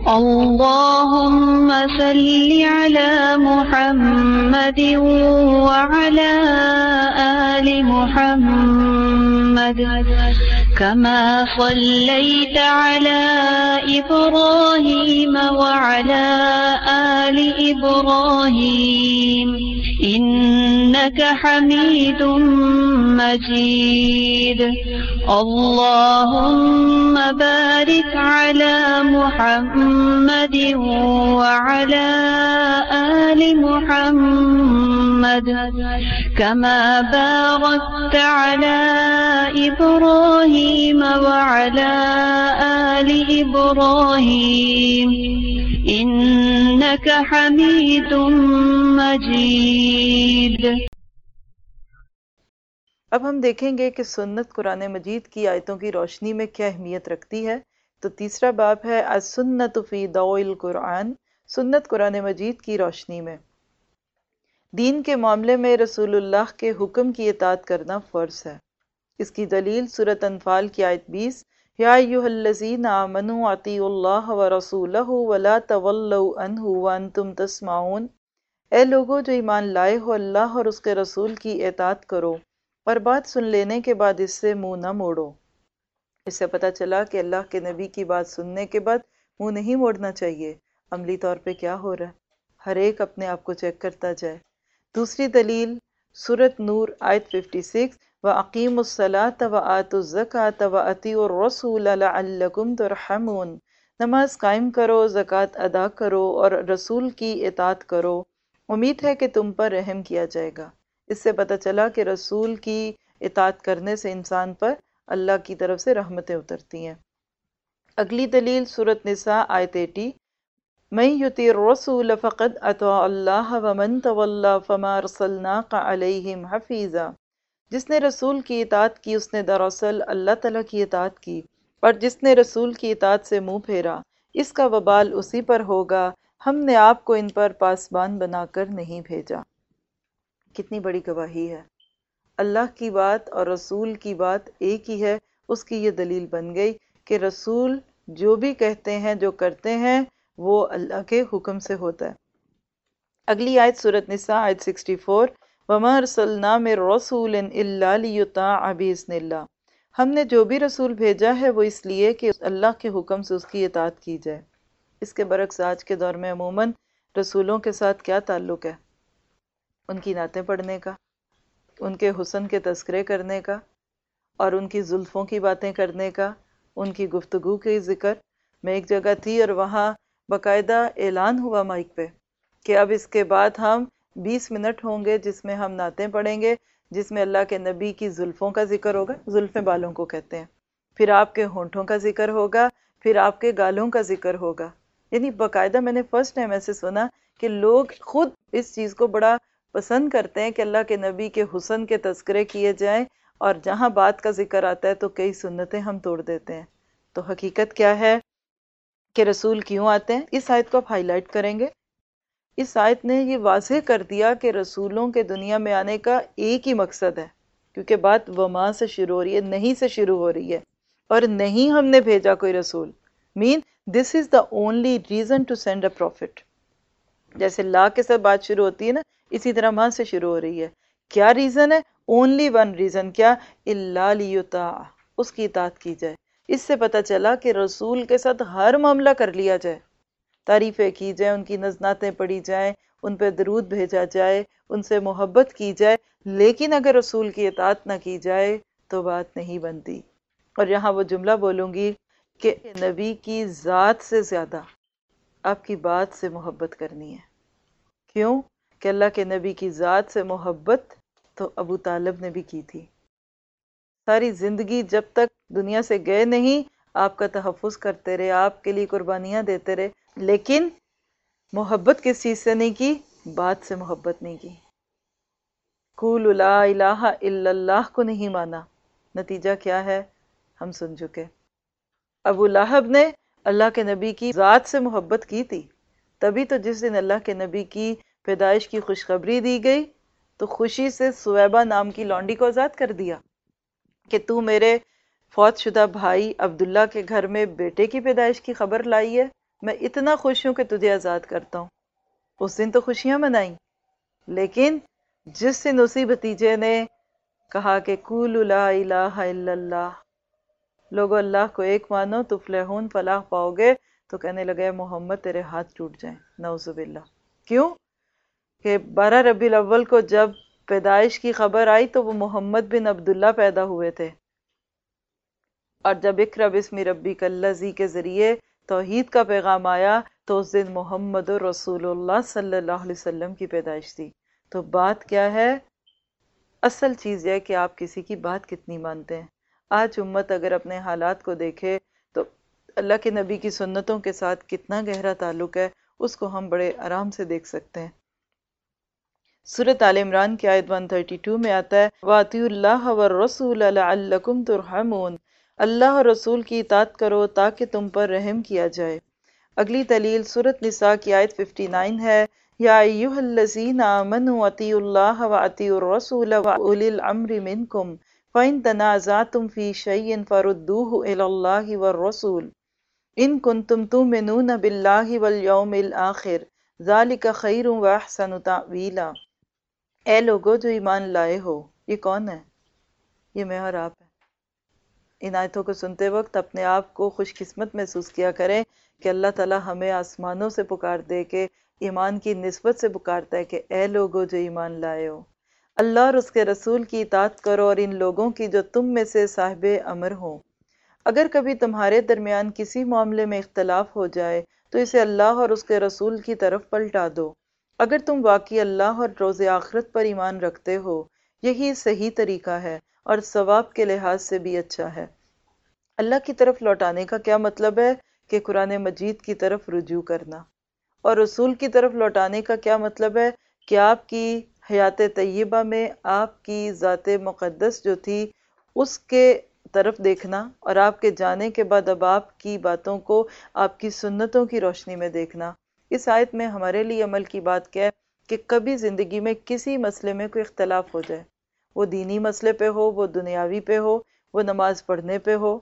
اللهم صل على محمد وعلى آل محمد كما صليت على إبراهيم وعلى آل إبراهيم إنك حميد مجيد اللهم بارك على محمد وعلى آل محمد كما باركت على إبراهيم وعلى آل إبراهيم إنك حميد مجيد۔ اب ہم دیکھیں گے کہ سنت قرآن مجید کی آیتوں کی روشنی میں کیا اہمیت رکھتی ہے۔ تو تیسرا باب ہے السنت فی ضوء القرآن، سنت قرآن مجید کی روشنی میں۔ دین کے معاملے میں رسول اللہ کے حکم کی اطاعت کرنا فرض ہے۔ اس کی دلیل سورۃ انفال کی آیت 20، یا ایھا الذین آمنوا اطیعوا اللہ ورسولہ ولا تولوا عنہ وانتم تسمعون، اے لوگو جو ایمان لائے ہو اللہ اور اس کے رسول کی اطاعت کرو اور بات سن لینے کے بعد اس سے منہ نہ موڑو۔ اس سے پتہ چلا کہ اللہ کے نبی کی بات سننے کے بعد منہ نہیں موڑنا چاہیے۔ عملی طور پہ کیا ہو رہا ہے؟ ہر ایک اپنے آپ کو چیک کرتا جائے۔ دوسری دلیل سورۃ نور آیت 56، وَأَقِیمُوا الصَّلَاةَ وَآتُوا الزَّکَاةَ وَأَطِیعُوا الرَّسُولَ لَعَلَّکُمْ تُرْحَمُونَ، نماز قائم کرو، زکوٰۃ ادا کرو اور رسول کی اطاعت کرو، امید ہے کہ تم پر رحم کیا جائے گا۔ اس سے پتہ چلا کہ رسول کی اطاعت کرنے سے انسان پر اللہ کی طرف سے رحمتیں اترتی ہیں۔ اگلی دلیل سورۃ نساء آیت 80، مَن یُطِیعِ الرَّسُولَ فَقَدْ أَطَاعَ اللَّهَ وَمَن تَوَلَّىٰ فَمَا أَرْسَلْنَاكَ عَلَیْہِمْ حَفِیظًا، جس نے رسول کی اطاعت کی اس نے دراصل اللہ تعالیٰ کی اطاعت کی، اور جس نے رسول کی اطاعت سے منہ پھیرا اس کا وبال اسی پر ہوگا، ہم نے آپ کو ان پر پاسبان بنا کر نہیں بھیجا۔ کتنی بڑی گواہی ہے۔ اللہ کی بات اور رسول کی بات ایک ہی ہے، اس کی یہ دلیل بن گئی کہ رسول جو بھی کہتے ہیں جو کرتے ہیں وہ اللہ کے حکم سے ہوتا ہے۔ اگلی آیت سورۃ نساء آیت 64، وَمَا أَرْسَلْنَا مِن رَّسُولٍ إِلَّا لِيُطَاعَ بِإِذْنِ اللَّهِ، ہم نے جو بھی رسول بھیجا ہے وہ اس لیے کہ اللہ کے حکم سے اس کی اطاعت کی جائے۔ اس کے برعکس آج کے دور میں عموماً رسولوں کے ساتھ کیا تعلق ہے؟ ان کی نعتیں پڑھنے کا، ان کے حسن کے تذکرے کرنے کا، اور ان کی زلفوں کی باتیں کرنے کا، ان کی گفتگو کے ذکر۔ میں ایک جگہ تھی اور وہاں باقاعدہ اعلان ہوا مائک پہ کہ اب اس کے بعد ہم 20 منٹ ہوں گے جس میں ہم نعتیں پڑھیں گے، جس میں اللہ کے نبی کی زلفوں کا ذکر ہوگا، زلفیں بالوں کو کہتے ہیں، پھر آپ کے ہونٹوں کا ذکر ہوگا، پھر آپ کے گالوں کا ذکر ہوگا۔ یعنی باقاعدہ میں نے فرسٹ ٹائم ایسے سنا کہ لوگ خود اس چیز کو بڑا پسند کرتے ہیں کہ اللہ کے نبی کے حسن کے تذکرے کیے جائیں، اور جہاں بات کا ذکر آتا ہے تو کئی سنتیں ہم توڑ دیتے ہیں۔ تو حقیقت کیا ہے کہ رسول کیوں آتے ہیں؟ اس آیت کو آپ ہائی لائٹ کریں گے۔ اس آیت نے یہ واضح کر دیا کہ رسولوں کے دنیا میں آنے کا ایک ہی مقصد ہے، کیونکہ بات وما سے شروع ہو رہی ہے، نہیں سے شروع ہو رہی ہے، اور نہیں ہم نے بھیجا کوئی رسول، this is the only reason to send a prophet. جیسے لا کے ساتھ بات شروع ہوتی ہے نا، اسی طرح ماں سے شروع ہو رہی ہے۔ کیا ریزن ہے؟ اونلی ون ریزن، کیا؟ الا لیطاع، اس کی اطاعت کی جائے۔ اس سے پتہ چلا کہ رسول کے ساتھ ہر معاملہ کر لیا جائے، تعریفیں کی جائیں، ان کی نذراتیں پڑھی جائیں، ان پہ درود بھیجا جائے، ان سے محبت کی جائے، لیکن اگر رسول کی اطاعت نہ کی جائے تو بات نہیں بنتی۔ اور یہاں وہ جملہ بولوں گی کہ نبی کی ذات سے زیادہ آپ کی بات سے محبت کرنی ہے۔ کیوں؟ کہ اللہ کے نبی کی ذات سے محبت تو ابو طالب نے بھی کی تھی۔ ساری زندگی جب تک دنیا سے گئے نہیں آپ کا تحفظ کرتے رہے، آپ کے لیے قربانیاں دیتے رہے، لیکن محبت کس چیز سے نہیں کی؟ بات سے محبت نہیں کی۔ قولوا لا الہ الا اللہ کو نہیں مانا، نتیجہ کیا ہے؟ ہم سن چکے۔ ابو لہب نے اللہ کے نبی کی ذات سے محبت کی تھی، تبھی تو جس دن اللہ کے نبی کی پیدائش کی خوشخبری دی گئی تو خوشی سے سویبہ نام کی لونڈی کو آزاد کر دیا کہ تو میرے فوت شدہ بھائی عبداللہ کے گھر میں بیٹے کی پیدائش کی خبر لائی ہے، میں اتنا خوش ہوں کہ تجھے آزاد کرتا ہوں۔ اس دن تو خوشیاں منائیں، لیکن جس دن اسی بھتیجے نے کہا کہ قولوا لا الہ الا اللہ، لوگو اللہ کو ایک مانو تفلحون، فلاح پاؤ گے، تو کہنے لگے محمد تیرے ہاتھ ٹوٹ جائیں، نعوذ باللہ۔ کیوں کہ 12 ربیع الاول کو جب پیدائش کی خبر آئی تو وہ محمد بن عبداللہ پیدا ہوئے تھے، اور جب اقرأ باسم ربک الذی کے ذریعے توحید کا پیغام آیا تو اس دن محمد رسول اللہ صلی اللہ علیہ وسلم کی پیدائش تھی۔ تو بات کیا ہے؟ اصل چیز یہ کہ آپ کسی کی بات کتنی مانتے ہیں۔ آج امت اگر اپنے حالات کو دیکھے تو اللہ کے نبی کی سنتوں کے ساتھ کتنا گہرا تعلق ہے، اس کو ہم بڑے آرام سے دیکھ سکتے ہیں۔ سورۃ آل عمران کی آیت 132 میں آتا ہے وَأَطِیعُوا اللَّهَ وَالرَّسُولَ لَعَلَّکُمْ تُرْحَمُونَ، اللہ اور رسول کی اطاعت کرو تاکہ تم پر رحم کیا جائے۔ اگلی دلیل سورۃ نساء کی آیت 59 ہے یا ایھا الذین آمنوا اطیعوا اللہ واطیعوا الرسول واولی الامر منکم فإن تنازعتم فی شیء فردوہ الی اللہ والرسول ان کنتم تؤمنون باللہ والیوم الآخر ذلک خیر واحسن تأویلا۔ اے لوگو جو ایمان لائے ہو، یہ کون ہے؟ یہ میں اور آپ ہیں۔ ان آیتوں کو سنتے وقت اپنے آپ کو خوش قسمت محسوس کیا کریں کہ اللہ تعالیٰ ہمیں آسمانوں سے پکار دے کے ایمان کی نسبت سے پکارتا ہے کہ اے لوگو جو ایمان لائے ہو، اللہ اور اس کے رسول کی اطاعت کرو اور ان لوگوں کی جو تم میں سے صاحب امر ہوں۔ اگر کبھی تمہارے درمیان کسی معاملے میں اختلاف ہو جائے تو اسے اللہ اور اس کے رسول کی طرف پلٹا دو۔ اگر تم واقعی اللہ اور روز آخرت پر ایمان رکھتے ہو، یہی صحیح طریقہ ہے اور ثواب کے لحاظ سے بھی اچھا ہے۔ اللہ کی طرف لوٹانے کا کیا مطلب ہے؟ کہ قرآن مجید کی طرف رجوع کرنا۔ اور رسول کی طرف لوٹانے کا کیا مطلب ہے؟ کہ آپ کی حیات طیبہ میں آپ کی ذات مقدس جو تھی اس کے طرف دیکھنا، اور آپ کے جانے کے بعد اب آپ کی باتوں کو آپ کی سنتوں کی روشنی میں دیکھنا۔ اس آیت میں ہمارے لیے عمل کی بات کیا ہے کہ کبھی زندگی میں کسی مسئلے میں کوئی اختلاف ہو جائے، وہ دینی مسئلے پہ ہو، وہ دنیاوی پہ ہو، وہ نماز پڑھنے پہ ہو،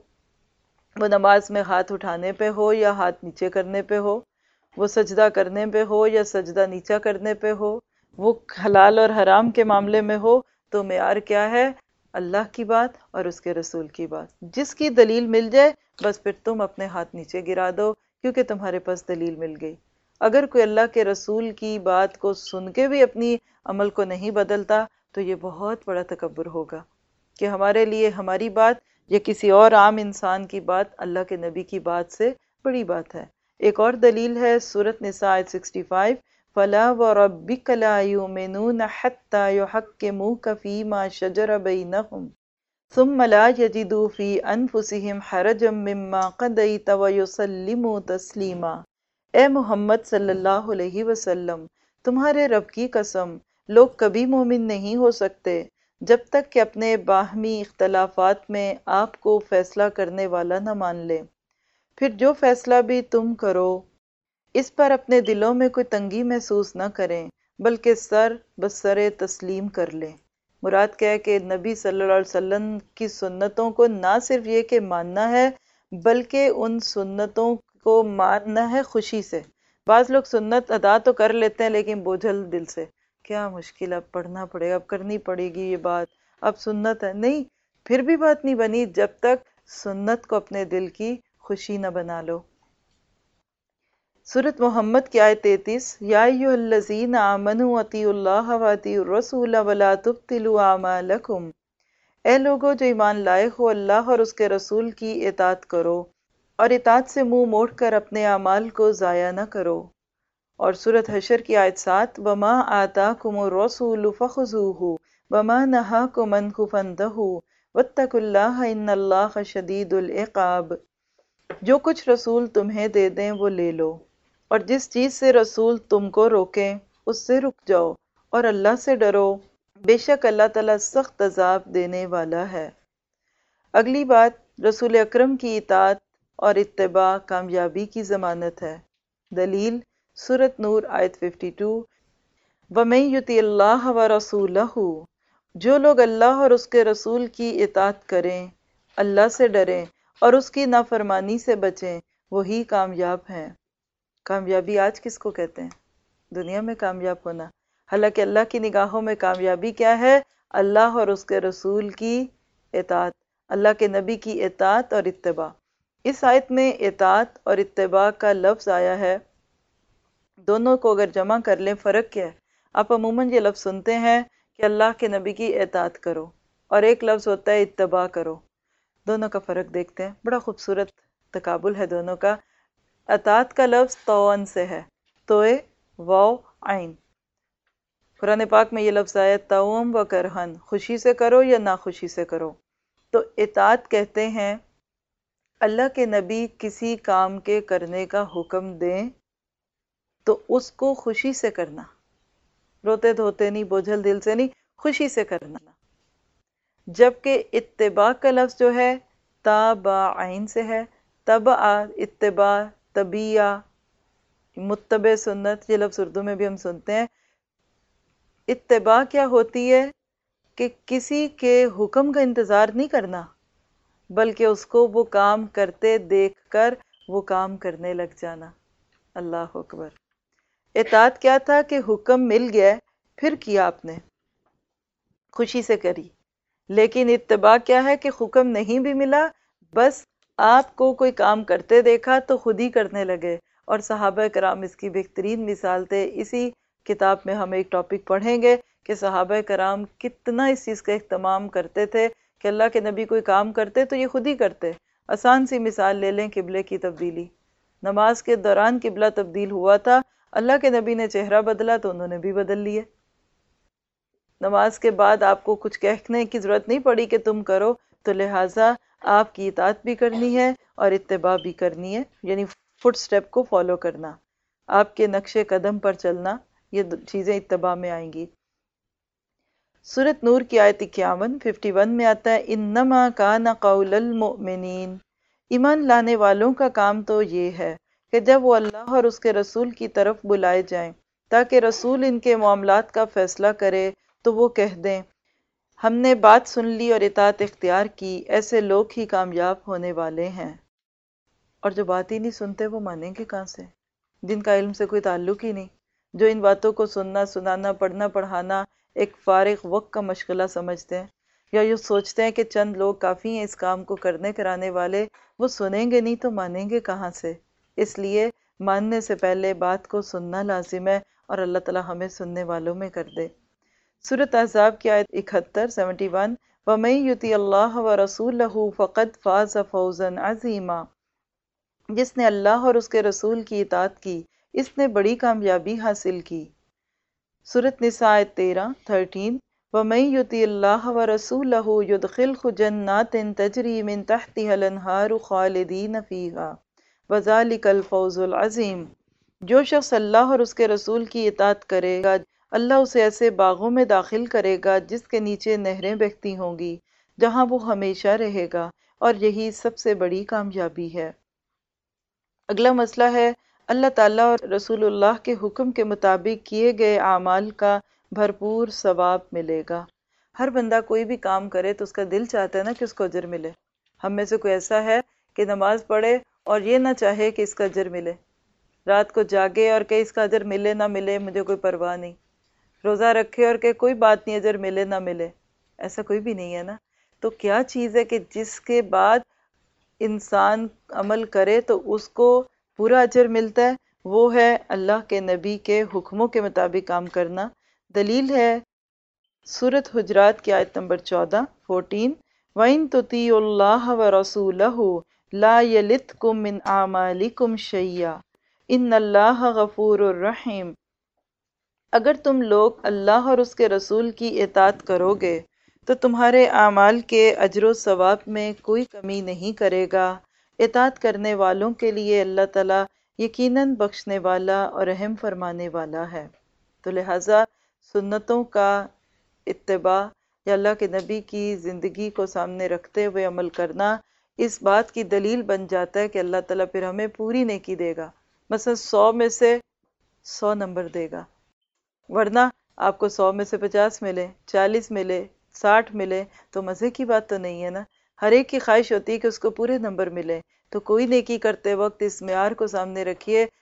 وہ نماز میں ہاتھ اٹھانے پہ ہو یا ہاتھ نیچے کرنے پہ ہو، وہ سجدہ کرنے پہ ہو یا سجدہ نیچا کرنے پہ ہو، وہ حلال اور حرام کے معاملے میں ہو، تو معیار کیا ہے؟ اللہ کی بات اور اس کے رسول کی بات۔ جس کی دلیل مل جائے بس پھر تم اپنے ہاتھ نیچے گرا دو، کیونکہ تمہارے پاس دلیل مل گئی۔ اگر کوئی اللہ کے رسول کی بات کو سن کے بھی اپنی عمل کو نہیں بدلتا تو یہ بہت بڑا تکبر ہوگا کہ ہمارے لیے ہماری بات یا کسی اور عام انسان کی بات اللہ کے نبی کی بات سے بڑی بات ہے۔ ایک اور دلیل ہے سورۃ نساء آیت 65 فَلَا وَرَبِّكَ لَا يُؤْمِنُونَ حَتَّى يُحَكِّمُوكَ فِي مَا شَجَرَ بَيْنَهُمْ ثُمَّ لَا يَجِدُوا فِي أَنفُسِهِمْ حَرَجًا مِّمَّا قَضَيْتَ وَيُسَلِّمُوا تَسْلِيمًا۔ اے محمد صلی اللہ علیہ وسلم، تمہارے رب کی قسم، لوگ کبھی مومن نہیں ہو سکتے جب تک کہ اپنے باہمی اختلافات میں آپ کو فیصلہ کرنے والا نہ مان لیں۔ پھر جو فیصلہ بھی تم کرو اس پر اپنے دلوں میں کوئی تنگی محسوس نہ کریں، بلکہ سر بسر تسلیم کر لیں۔ مراد کیا ہے کہ نبی صلی اللہ علیہ وسلم کی سنتوں کو نہ صرف یہ کہ ماننا ہے بلکہ ان سنتوں کو ماننا ہے خوشی سے۔ بعض لوگ سنت ادا تو کر لیتے ہیں لیکن بوجھل دل سے، کیا مشکل، اب پڑھنا پڑے گا، اب کرنی پڑے گی یہ بات، اب سنت ہے، نہیں، پھر بھی بات نہیں بنی جب تک سنت کو اپنے دل کی خوشی نہ بنا لو۔ سورۃ محمد کی آیت 33 یا ایھا الذین آمنوا اطیعوا اللہ واطیعوا الرسول ولا تبطلوا اعمالکم، اے لوگو جو ایمان لائے ہو، اللہ اور اس کے رسول کی اطاعت کرو اور اطاعت سے منہ موڑ کر اپنے اعمال کو ضائع نہ کرو۔ اور سورۃ حشر کی آیت 7 وما آتاکم الرسول فخذوہ وما نہاکم عنہ فانتہوا واتقوا اللہ ان اللہ شدید العقاب، جو کچھ رسول تمہیں دے دیں وہ لے لو، اور جس چیز سے رسول تم کو روکیں اس سے رک جاؤ، اور اللہ سے ڈرو، بے شک اللہ تعالیٰ سخت عذاب دینے والا ہے۔ اگلی بات، رسول اکرم کی اطاعت اور اتباع کامیابی کی ضمانت ہے۔ دلیل سورۃ نور آیت 52 وَمَن یُطِعِ اللَّهَ وَرَسُولَهُ، جو لوگ اللہ اور اس کے رسول کی اطاعت کریں، اللہ سے ڈریں اور اس کی نافرمانی سے بچیں، وہی کامیاب ہیں۔ کامیابی آج کس کو کہتے ہیں؟ دنیا میں کامیاب ہونا. حالانکہ اللہ کی نگاہوں میں کامیابی کیا ہے؟ اللہ اور اس کے رسول کی اطاعت، اللہ کے نبی کی اطاعت اور اتباع. اس آیت میں اطاعت اور اتباع کا لفظ آیا ہے. دونوں کو اگر جمع کر لیں فرق کیا ہے؟ آپ عموماً یہ لفظ سنتے ہیں کہ اللہ کے نبی کی اطاعت کرو، اور ایک لفظ ہوتا ہے اتباع کرو. دونوں کا فرق دیکھتے ہیں. بڑا خوبصورت تقابل ہے دونوں کا. اطاعت کا لفظ طوعن سے ہے، توئے واو عین. قرآن پاک میں یہ لفظ آیا طوعم و کرہن، خوشی سے کرو یا ناخوشی سے کرو. تو اطاعت کہتے ہیں اللہ کے نبی کسی کام کے کرنے کا حکم دیں تو اس کو خوشی سے کرنا، روتے دھوتے نہیں، بوجھل دل سے نہیں، خوشی سے کرنا. جبکہ اتباع کا لفظ جو ہے تابعین سے ہے. تبع، اتباع، تبیہ، متبع سنت، یہ لفظ اردو میں بھی ہم سنتے ہیں. اتباع کیا ہوتی ہے کہ کسی کے حکم کا انتظار نہیں کرنا، بلکہ اس کو وہ کام کرتے دیکھ کر وہ کام کرنے لگ جانا. اللہ اکبر. اطاعت کیا تھا کہ حکم مل گیا پھر کیا آپ نے، خوشی سے کری. لیکن اتباع کیا ہے کہ حکم نہیں بھی ملا، بس آپ کو کوئی کام کرتے دیکھا تو خود ہی کرنے لگے. اور صحابہ کرام اس کی بہترین مثال تھے. اسی کتاب میں ہم ایک ٹاپک پڑھیں گے کہ صحابہ کرام کتنا اس چیز کا اہتمام کرتے تھے کہ اللہ کے نبی کوئی کام کرتے تو یہ خود ہی کرتے. آسان سی مثال لے لیں قبلے کی تبدیلی. نماز کے دوران قبلہ تبدیل ہوا تھا، اللہ کے نبی نے چہرہ بدلا تو انہوں نے بھی بدل لیے. نماز کے بعد آپ کو کچھ کہنے کی ضرورت نہیں پڑی کہ تم کرو، تو لہٰذا آپ کی اطاعت بھی کرنی ہے اور اتباع بھی کرنی ہے، یعنی فٹ سٹیپ کو فالو کرنا، آپ کے نقش قدم پر چلنا، یہ چیزیں اتباع میں آئیں گی. سورۃ نور کی آیت 51 میں آتا ہے انما کان قول المؤمنین، ایمان لانے والوں کا کام تو یہ ہے کہ جب وہ اللہ اور اس کے رسول کی طرف بلائے جائیں تاکہ رسول ان کے معاملات کا فیصلہ کرے تو وہ کہہ دیں ہم نے بات سن لی اور اطاعت اختیار کی، ایسے لوگ ہی کامیاب ہونے والے ہیں. اور جو بات ہی نہیں سنتے وہ مانیں گے کہاں سے؟ جن کا علم سے کوئی تعلق ہی نہیں، جو ان باتوں کو سننا، سنانا، پڑھنا، پڑھانا ایک فارغ وقت کا مشغلہ سمجھتے ہیں، یا یہ سوچتے ہیں کہ چند لوگ کافی ہیں اس کام کو کرنے کرانے والے، وہ سنیں گے نہیں تو مانیں گے کہاں سے؟ اس لیے ماننے سے پہلے بات کو سننا لازم ہے، اور اللہ تعالی ہمیں سننے والوں میں کر دے. سورۃ احزاب کی آیت 71 وَمَن یُطِعِ اللَّهَ وَرَسُولَهُ فَقَدْ فَازَ فَوْزًا عَظِیمًا، جس نے اللہ اور اس کے رسول کی اطاعت کی اس نے بڑی کامیابی حاصل کی. سورۃ نساء آیت 13 وَمَن یُطِعِ اللَّهَ وَرَسُولَهُ يُدْخِلْهُ جَنَّاتٍ تَجْرِی مِن تَحْتِهَا الْأَنْہَارُ خَالِدِینَ فِیہَا وَذَلِکَ الْفَوْزُ الْعَظِیمُ، جو شخص اللہ اور اس کے رسول کی اطاعت کرے گا اللہ اسے ایسے باغوں میں داخل کرے گا جس کے نیچے نہریں بہتی ہوں گی، جہاں وہ ہمیشہ رہے گا، اور یہی سب سے بڑی کامیابی ہے. اگلا مسئلہ ہے اللہ تعالیٰ اور رسول اللہ کے حکم کے مطابق کیے گئے اعمال کا بھرپور ثواب ملے گا. ہر بندہ کوئی بھی کام کرے تو اس کا دل چاہتا ہے نا کہ اس کو اجر ملے. ہم میں سے کوئی ایسا ہے کہ نماز پڑھے اور یہ نہ چاہے کہ اس کا اجر ملے، رات کو جاگے اور کہ اس کا اجر ملے نہ ملے مجھے کوئی پرواہ نہیں، روزہ رکھے اور کہ کوئی بات نہیں اجر ملے نہ ملے؟ ایسا کوئی بھی نہیں ہے نا. تو کیا چیز ہے کہ جس کے بعد انسان عمل کرے تو اس کو پورا اجر ملتا ہے؟ وہ ہے اللہ کے نبی کے حکموں کے مطابق کام کرنا. دلیل ہے سورۃ حجرات کی آیت نمبر 14 وَإِن تُطِیعُوا اللَّهَ وَرَسُولَهُ لَا يَلِتْکُم مِّنْ أَعْمَالِکُمْ شَیْئًا إِنَّ اللَّهَ غَفُورٌ رَحِیمٌ، اگر تم لوگ اللہ اور اس کے رسول کی اطاعت کرو گے تو تمہارے اعمال کے اجر و ثواب میں کوئی کمی نہیں کرے گا. اطاعت کرنے والوں کے لیے اللہ تعالیٰ یقیناً بخشنے والا اور رحم فرمانے والا ہے. تو لہٰذا سنتوں کا اتباع یا اللہ کے نبی کی زندگی کو سامنے رکھتے ہوئے عمل کرنا اس بات کی دلیل بن جاتا ہے کہ اللہ تعالیٰ پھر ہمیں پوری نیکی دے گا. مثلا 100 میں سے 100 نمبر دے گا، ورنہ آپ کو 100 میں سے 50 ملے، 40 ملے، 60 ملے تو مزے کی بات تو نہیں ہے نا. ہر ایک کی خواہش ہوتی ہے کہ اس کو پورے نمبر ملے. تو کوئی نیکی کرتے وقت اس معیار کو سامنے رکھیے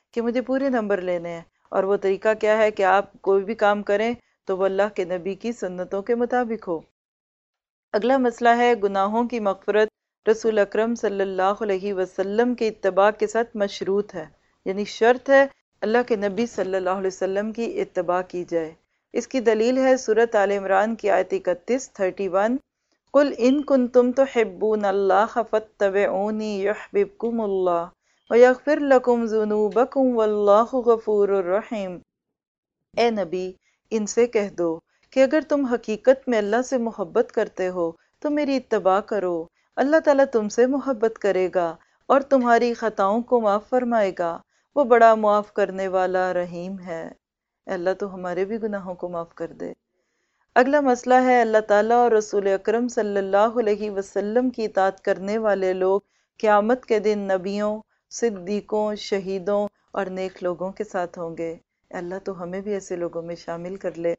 کہ مجھے پورے نمبر لینے ہیں، اور وہ طریقہ کیا ہے کہ آپ کوئی بھی کام کریں تو وہ اللہ کے نبی کی سنتوں کے مطابق ہو۔ اگلا مسئلہ ہے گناہوں کی مغفرت رسول اکرم صلی اللہ علیہ وسلم کے اتباع کے ساتھ مشروط ہے، یعنی شرط ہے اللہ کے نبی صلی اللہ علیہ وسلم کی اتباع کی جائے۔ اس کی دلیل ہے سورۃ آل عمران کی آیت 31 قل ان کنتم تحبون اللہ فاتبعونی یحببکم اللہ ویغفر لکم ذنوبکم واللہ غفور الرحیم۔ اے نبی، ان سے کہہ دو کہ اگر تم حقیقت میں اللہ سے محبت کرتے ہو تو میری اتباع کرو، اللہ تعالیٰ تم سے محبت کرے گا اور تمہاری خطاؤں کو معاف فرمائے گا، وہ بڑا معاف کرنے والا رحیم ہے۔ اے اللہ تو ہمارے بھی گناہوں کو معاف کر دے۔ اگلا مسئلہ ہے اللہ تعالیٰ اور رسول اکرم صلی اللہ علیہ وسلم کی اطاعت کرنے والے لوگ قیامت کے دن نبیوں، صدیقوں، شہیدوں اور نیک لوگوں کے ساتھ ہوں گے۔ اے اللہ تو ہمیں بھی ایسے لوگوں میں شامل کر لے۔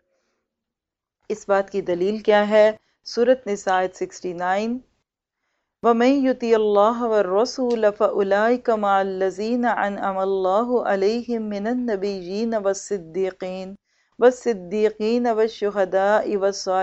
اس بات کی دلیل کیا ہے؟ سورۃ نساء 69 وَمَن يُطِعِ اللَّهَ وَالرَّسُولَ فَأُولَٰئِكَ مَعَ الَّذِينَ أَنْعَمَ اللَّهُ عَلَيْهِم مِّنَ النَّبِيِّينَ وَالصِّدِّيقِينَ وَالشُّهَدَاءِ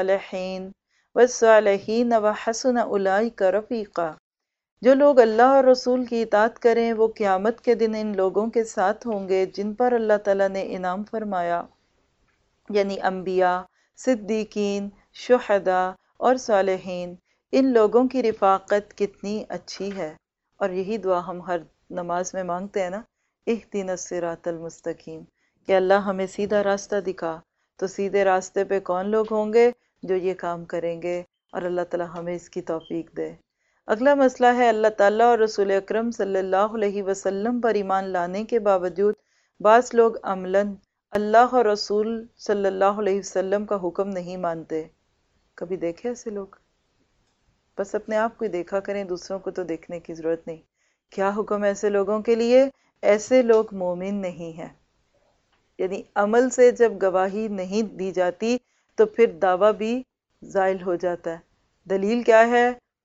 وَالصَّالِحِينَ وَحَسُنَ أُولَٰئِكَ رَفِيقًا۔ جو لوگ اللہ اور رسول کی اطاعت کریں وہ قیامت کے دن ان لوگوں کے ساتھ ہوں گے جن پر اللہ تعالیٰ نے انعام فرمایا، یعنی انبیاء، صدیقین، شہداء اور صالحین۔ ان لوگوں کی رفاقت کتنی اچھی ہے، اور یہی دعا ہم ہر نماز میں مانگتے ہیں نا، اہدنا الصراط المستقیم، کہ اللہ ہمیں سیدھا راستہ دکھا۔ تو سیدھے راستے پہ کون لوگ ہوں گے؟ جو یہ کام کریں گے، اور اللہ تعالیٰ ہمیں اس کی توفیق دے۔ اگلا مسئلہ ہے اللہ تعالیٰ اور رسول اکرم صلی اللہ علیہ وسلم پر ایمان لانے کے باوجود بعض لوگ عملاً اللہ اور رسول صلی اللہ علیہ وسلم کا حکم نہیں مانتے۔ کبھی دیکھے ایسے لوگ؟ بس اپنے آپ کو دیکھا کریں، دوسروں کو تو دیکھنے کی ضرورت نہیں۔ کیا حکم ہے ایسے لوگوں کے لیے؟ ایسے لوگ مومن نہیں ہیں، یعنی عمل سے جب گواہی نہیں دی جاتی تو پھر دعویٰ بھی زائل ہو جاتا ہے۔ دلیل کیا ہے؟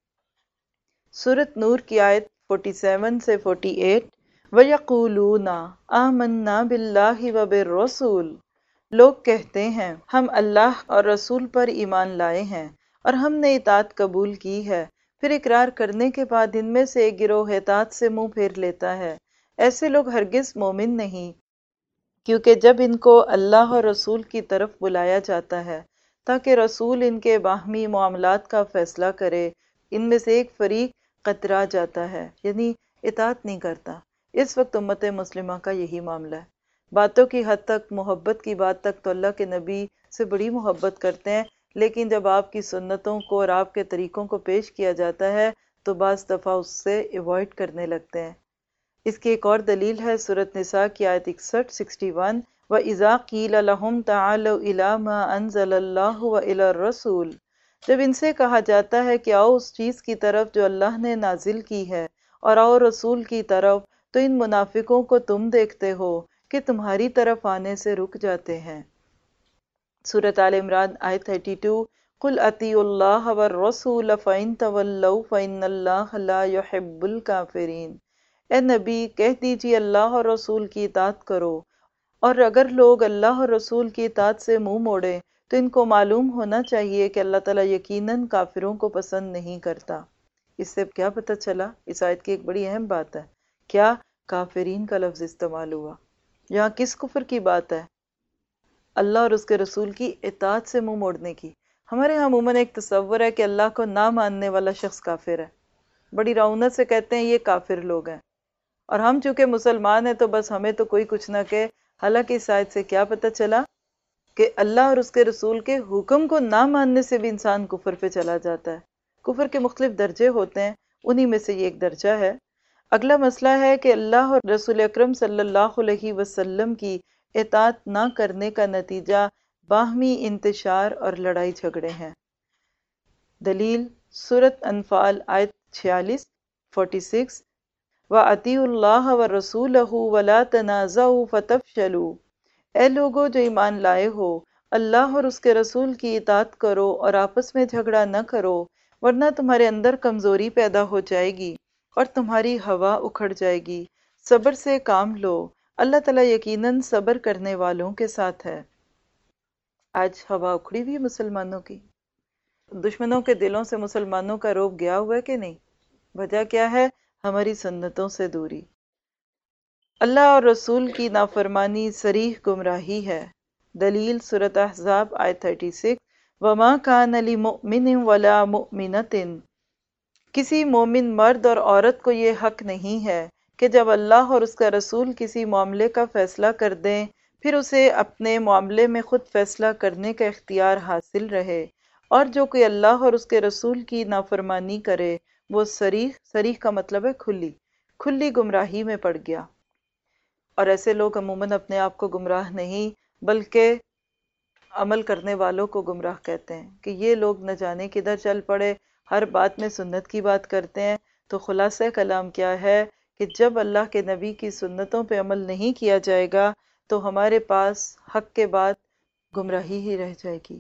سورۃ نور کی آیت 47 سے 48 وَيَقُولُونَ آمَنَّا بِاللَّهِ وَبِالرَّسُولِ، لوگ کہتے ہیں ہم اللہ اور رسول پر ایمان لائے ہیں اور ہم نے اطاعت قبول کی ہے، پھر اقرار کرنے کے بعد ان میں سے ایک گروہ اطاعت سے منہ پھیر لیتا ہے۔ ایسے لوگ ہرگز مومن نہیں، کیونکہ جب ان کو اللہ اور رسول کی طرف بلایا جاتا ہے تاکہ رسول ان کے باہمی معاملات کا فیصلہ کرے، ان میں سے ایک فریق قطرا جاتا ہے، یعنی اطاعت نہیں کرتا۔ اس وقت امت مسلمہ کا یہی معاملہ ہے۔ باتوں کی حد تک، محبت کی بات تک تو اللہ کے نبی سے بڑی محبت کرتے ہیں، لیکن جب آپ کی سنتوں کو اور آپ کے طریقوں کو پیش کیا جاتا ہے تو بعض دفعہ اس سے ایوائڈ کرنے لگتے ہیں۔ اس کی ایک اور دلیل ہے سورۃ نساء کی آیت 61 وَإِذَا قِيلَ لَهُمْ تَعَالَوْا إِلَىٰ مَا أَنزَلَ اللَّهُ وَإِلَى الرَّسُولِ، جب ان سے کہا جاتا ہے کہ آؤ اس چیز کی طرف جو اللہ نے نازل کی ہے اور آؤ رسول کی طرف، تو ان منافقوں کو تم دیکھتے ہو کہ تمہاری طرف آنے سے رک جاتے ہیں۔ سورۃ آل عمران آیت 32 قُلْ أَطِیعُوا اللَّهَ وَالرَّسُولَ فَإِن تَوَلَّوْا فَإِنَّ اللَّهَ لَا يُحِبُّ الْكَافِرِينَ۔ اے نبی کہہ دیجیے اللہ اور رسول کی اطاعت کرو، اور اگر لوگ اللہ اور رسول کی اطاعت سے منہ موڑیں تو ان کو معلوم ہونا چاہیے کہ اللہ تعالیٰ یقیناً کافروں کو پسند نہیں کرتا۔ اس سے کیا پتہ چلا؟ اس آیت کی ایک بڑی اہم بات ہے، کیا کافرین کا لفظ استعمال ہوا؟ یہاں کس کفر کی بات ہے؟ اللہ اور اس کے رسول کی اطاعت سے منہ موڑنے کی۔ ہمارے ہاں عموماً ایک تصور ہے کہ اللہ کو نہ ماننے والا شخص کافر ہے، بڑی رعونت سے کہتے ہیں یہ کافر لوگ ہیں، اور ہم چونکہ مسلمان ہیں تو بس ہمیں تو کوئی کچھ نہ کہے۔ حالانکہ اس آیت سے کیا پتہ چلا کہ اللہ اور اس کے رسول کے حکم کو نہ ماننے سے بھی انسان کفر پہ چلا جاتا ہے۔ کفر کے مختلف درجے ہوتے ہیں، انہی میں سے یہ ایک درجہ ہے۔ اگلا مسئلہ ہے کہ اللہ اور رسول اکرم صلی اللہ علیہ وسلم کی اطاعت نہ کرنے کا نتیجہ باہمی انتشار اور لڑائی جھگڑے ہیں۔ دلیل سورۃ انفال آیت 46 وَأَطِیعُوا اللَّهَ وَرَسُولَهُ وَلَا تَنَازَعُوا فَتَفْشَلُوا۔ اے لوگو جو ایمان لائے ہو، اللہ اور اس کے رسول کی اطاعت کرو اور آپس میں جھگڑا نہ کرو، ورنہ تمہارے اندر کمزوری پیدا ہو جائے گی اور تمہاری ہوا اکھڑ جائے گی۔ صبر سے کام لو، اللہ تعالیٰ یقیناً صبر کرنے والوں کے ساتھ ہے۔ آج ہوا اکھڑی ہوئی ہے مسلمانوں کی، دشمنوں کے دلوں سے مسلمانوں کا رعب گیا ہوا ہے کہ نہیں؟ وجہ کیا ہے؟ ہماری سنتوں سے دوری۔ اللہ اور رسول کی نافرمانی صریح گمراہی ہے۔ دلیل سورۃ احزاب آیت 36، وَمَا كَانَ لِمُؤْمِنٍ وَلَا مُؤْمِنَةٍ، کسی مومن مرد اور عورت کو یہ حق نہیں ہے کہ جب اللہ اور اس کا رسول کسی معاملے کا فیصلہ کر دیں پھر اسے اپنے معاملے میں خود فیصلہ کرنے کا اختیار حاصل رہے، اور جو کوئی اللہ اور اس کے رسول کی نافرمانی کرے وہ صریح کا مطلب ہے کھلی گمراہی میں پڑ گیا۔ اور ایسے لوگ عموماً اپنے آپ کو گمراہ نہیں بلکہ عمل کرنے والوں کو گمراہ کہتے ہیں کہ یہ لوگ نہ جانے کدھر چل پڑے، ہر بات میں سنت کی بات کرتے ہیں۔ تو خلاصہ کلام کیا ہے کہ جب اللہ کے نبی کی سنتوں پہ عمل نہیں کیا جائے گا تو ہمارے پاس حق کے بعد گمراہی ہی رہ جائے گی۔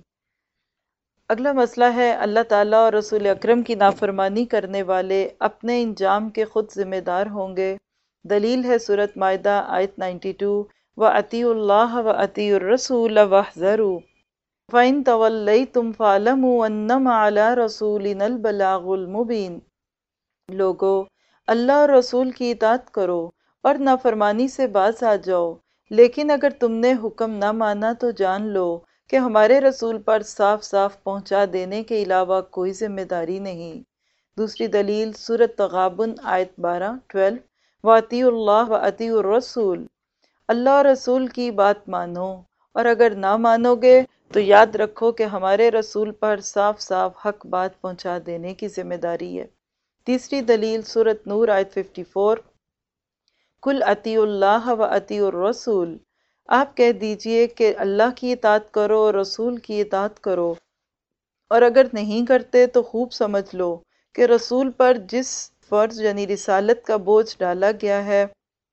اگلا مسئلہ ہے اللہ تعالیٰ اور رسول اکرم کی نافرمانی کرنے والے اپنے انجام کے خود ذمہ دار ہوں گے۔ دلیل ہے سورۃ مائدہ آیت 92، وَأَطِیعُوا اللَّهَ وَأَطِیعُوا الرَّسُولَ وَاحْذَرُوا فَإِن تَوَلَّیْتُمْ فَاعْلَمُوا أَنَّمَا عَلَىٰ رَسُولِنَا الْبَلَاغُ الْمُبِینُ، لوگو اللہ اور رسول کی اطاعت کرو اور نافرمانی سے باز آ جاؤ، لیکن اگر تم نے حکم نہ مانا تو جان لو کہ ہمارے رسول پر صاف صاف پہنچا دینے کے علاوہ کوئی ذمہ داری نہیں۔ دوسری دلیل سورۃ تغابن آیت 12، وَأَطِیعُوا اللَّهَ وَأَطِیعُوا الرَّسُولَ، اللہ اور رسول کی بات مانو، اور اگر نہ مانو گے تو یاد رکھو کہ ہمارے رسول پر صاف صاف حق بات پہنچا دینے کی ذمہ داری ہے۔ تیسری دلیل سورۃ نور آیت 54، قُلْ اطیعوا اللہ وَأَطِیعُوا الرَّسُولَ، آپ کہہ دیجئے کہ اللہ کی اطاعت کرو اور رسول کی اطاعت کرو، اور اگر نہیں کرتے تو خوب سمجھ لو کہ رسول پر جس فرض یعنی رسالت کا بوجھ ڈالا گیا ہے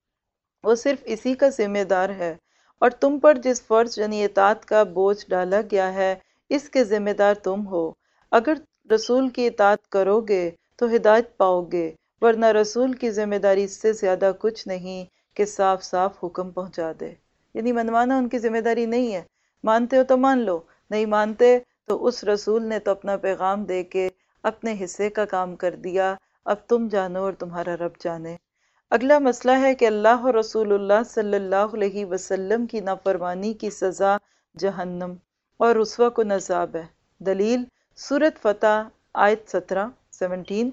وہ صرف اسی کا ذمہ دار ہے، اور تم پر جس فرض یعنی اطاعت کا بوجھ ڈالا گیا ہے اس کے ذمہ دار تم ہو۔ اگر رسول کی اطاعت کرو گے تو ہدایت پاؤ گے، ورنہ رسول کی ذمہ داری اس سے زیادہ کچھ نہیں کہ صاف صاف حکم پہنچا دے۔ یعنی منوانا ان کی ذمہ داری نہیں ہے، مانتے ہو تو مان لو، نہیں مانتے تو اس رسول نے تو اپنا پیغام دے کے اپنے حصے کا کام کر دیا، اب تم جانو اور تمہارا رب جانے۔ اگلا مسئلہ ہے کہ اللہ اور رسول اللہ صلی اللہ علیہ وسلم کی نافرمانی کی سزا جہنم اور رسوا کن عذاب ہے۔ دلیل سورۃ فتح آیت 17،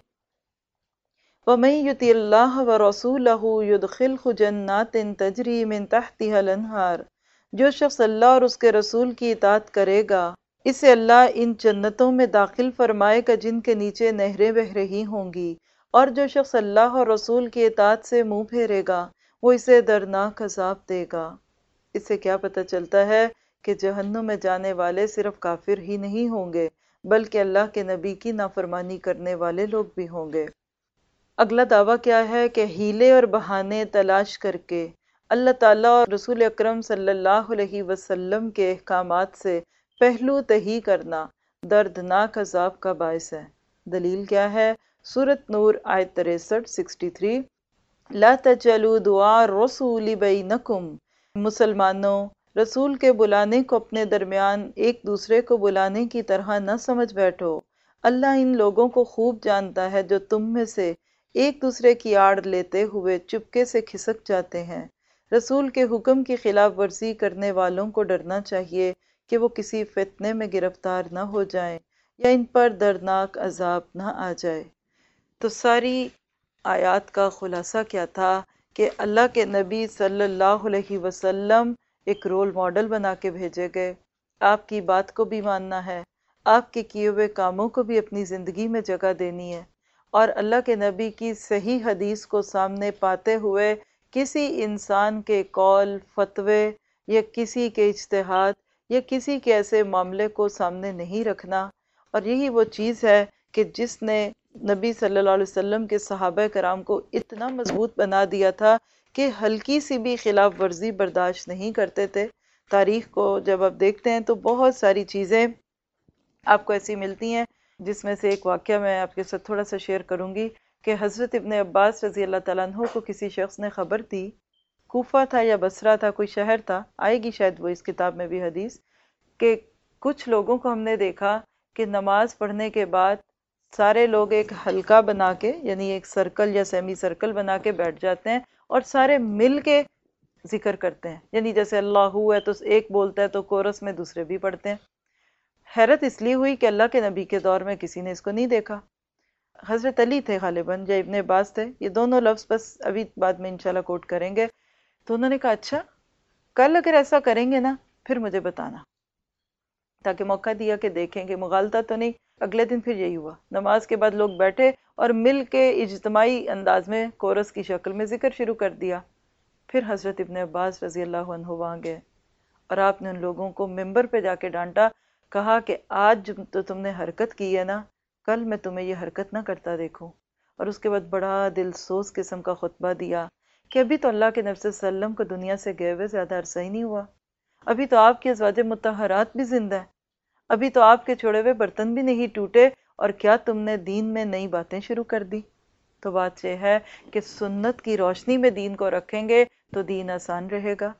وَمَن یُطِعِ اللَّهَ وَرَسُولَهُ يُدْخِلْهُ جَنَّاتٍ تَجْرِی مِن تَحْتِهَا الْأَنْہَارُ، جو شخص اللہ اور اس کے رسول کی اطاعت کرے گا اسے اللہ ان جنتوں میں داخل فرمائے گا جن کے نیچے نہریں بہہ رہی ہوں گی، اور جو شخص اللہ اور رسول کی اطاعت سے منہ پھیرے گا وہ اسے دردناک عذاب دے گا۔ اس سے کیا پتہ چلتا ہے کہ جہنم میں جانے والے صرف کافر ہی نہیں ہوں گے بلکہ اللہ کے نبی کی نافرمانی کرنے والے لوگ بھی ہوں گے۔ اگلا دعویٰ کیا ہے کہ ہیلے اور بہانے تلاش کر کے اللہ تعالیٰ اور رسول اکرم صلی اللہ علیہ وسلم کے احکامات سے پہلو تہی کرنا دردناک عذاب کا باعث ہے۔ دلیل کیا ہے؟ سورۃ نور آیت 63، لا تجعلوا دعاء الرسول بینکم، مسلمانوں رسول کے بلانے کو اپنے درمیان ایک دوسرے کو بلانے کی طرح نہ سمجھ بیٹھو۔ اللہ ان لوگوں کو خوب جانتا ہے جو تم میں سے ایک دوسرے کی آڑ لیتے ہوئے چپکے سے کھسک جاتے ہیں۔ رسول کے حکم کی خلاف ورزی کرنے والوں کو ڈرنا چاہیے کہ وہ کسی فتنے میں گرفتار نہ ہو جائیں یا ان پر دردناک عذاب نہ آ جائے۔ تو ساری آیات کا خلاصہ کیا تھا کہ اللہ کے نبی صلی اللہ علیہ وسلم ایک رول ماڈل بنا کے بھیجے گئے، آپ کی بات کو بھی ماننا ہے، آپ کے کیے ہوئے کاموں کو بھی اپنی زندگی میں جگہ دینی ہے، اور اللہ کے نبی کی صحیح حدیث کو سامنے پاتے ہوئے کسی انسان کے قول، فتوے یا کسی کے اجتہاد یا کسی کے ایسے معاملے کو سامنے نہیں رکھنا۔ اور یہی وہ چیز ہے کہ جس نے نبی صلی اللہ علیہ وسلم کے صحابہ کرام کو اتنا مضبوط بنا دیا تھا کہ ہلکی سی بھی خلاف ورزی برداشت نہیں کرتے تھے۔ تاریخ کو جب آپ دیکھتے ہیں تو بہت ساری چیزیں آپ کو ایسی ملتی ہیں، جس میں سے ایک واقعہ میں آپ کے ساتھ تھوڑا سا شیئر کروں گی کہ حضرت ابن عباس رضی اللہ تعالیٰ عنہ کو کسی شخص نے خبر دی کوفہ تھا یا بصرہ تھا، کوئی شہر تھا، آئے گی شاید وہ اس کتاب میں بھی حدیث، کہ کچھ لوگوں کو ہم نے دیکھا کہ نماز پڑھنے کے بعد سارے لوگ ایک حلقہ بنا کے، یعنی ایک سرکل یا سیمی سرکل بنا کے بیٹھ جاتے ہیں اور سارے مل کے ذکر کرتے ہیں، یعنی جیسے اللہ ہے تو ایک بولتا ہے تو کورس میں دوسرے بھی پڑھتے ہیں۔ حیرت اس لیے ہوئی کہ اللہ کے نبی کے دور میں کسی نے اس کو نہیں دیکھا۔ حضرت علی تھے غالباً یا ابن عباس تھے، یہ دونوں لفظ بس ابھی بعد میں انشاءاللہ کوٹ کریں گے۔ تو انہوں نے کہا اچھا کل اگر ایسا کریں گے نا پھر مجھے بتانا، تاکہ موقع دیا کہ دیکھیں کہ مغالطہ تو نہیں۔ اگلے دن پھر یہی ہوا، نماز کے بعد لوگ بیٹھے اور مل کے اجتماعی انداز میں کورس کی شکل میں ذکر شروع کر دیا۔ پھر حضرت ابن عباس رضی اللہ عنہ وہاں گئے اور آپ نے ان لوگوں کو ممبر پہ جا کے ڈانٹا، کہا کہ آج تو تم نے حرکت کی ہے نا، کل میں تمہیں یہ حرکت نہ کرتا دیکھوں۔ اور اس کے بعد بڑا دل سوز قسم کا خطبہ دیا کہ ابھی تو اللہ کے نبی صلی اللہ علیہ وسلم کو دنیا سے گئے ہوئے زیادہ عرصہ ہی نہیں ہوا، ابھی تو آپ کے ازواج مطہرات بھی زندہ ہیں، ابھی تو آپ کے چھوڑے ہوئے برتن بھی نہیں ٹوٹے، اور کیا تم نے دین میں نئی باتیں شروع کر دی؟ تو بات یہ ہے کہ سنت کی روشنی میں دین کو رکھیں گے تو دین آسان رہے گا،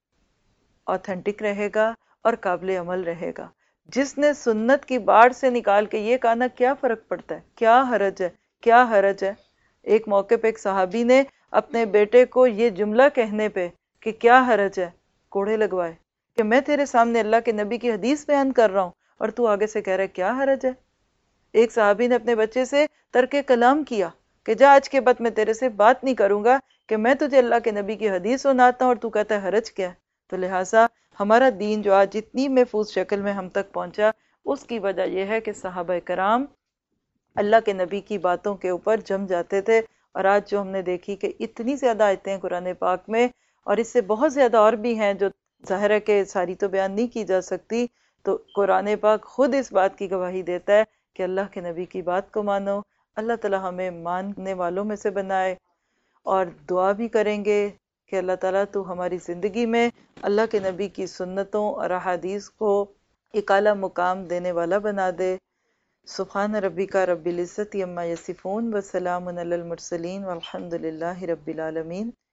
آتھینٹک رہے گا اور قابل عمل رہے گا۔ جس نے سنت کی باڑ سے نکال کے یہ کہا نا کیا فرق پڑتا ہے، کیا حرج ہے، کیا حرج ہے۔ ایک موقع پہ ایک صحابی نے اپنے بیٹے کو یہ جملہ کہنے پہ کہ کیا حرج ہے کوڑے لگوائے، کہ میں تیرے سامنے اللہ کے نبی کی حدیث بیان کر رہا ہوں اور تو آگے سے کہہ رہا ہے کیا حرج ہے۔ ایک صحابی نے اپنے بچے سے ترک کلام کیا کہ جا آج کے بعد میں تیرے سے بات نہیں کروں گا، کہ میں تجھے اللہ کے نبی کی حدیث سناتا ہوں اور تو کہتا ہے حرج کیا ہے۔ تو لہٰذا ہمارا دین جو آج اتنی محفوظ شکل میں ہم تک پہنچا، اس کی وجہ یہ ہے کہ صحابہ کرام اللہ کے نبی کی باتوں کے اوپر جم جاتے تھے۔ اور آج جو ہم نے دیکھی کہ اتنی زیادہ آیتیں ہیں قرآن پاک میں، اور اس سے بہت زیادہ اور بھی ہیں جو ظاہر ہے کہ ساری تو بیان نہیں کی جا سکتی، تو قرآن پاک خود اس بات کی گواہی دیتا ہے کہ اللہ کے نبی کی بات کو مانو۔ اللہ تعالی ہمیں ماننے والوں میں سے بنائے، اور دعا بھی کریں گے کہ اللہ تعالیٰ تو ہماری زندگی میں اللہ کے نبی کی سنتوں اور احادیث کو ایک اعلیٰ مقام دینے والا بنا دے۔ سبحان ربک رب العزت عما یصفون وسلام علی المرسلین والحمد للہ رب العالمین۔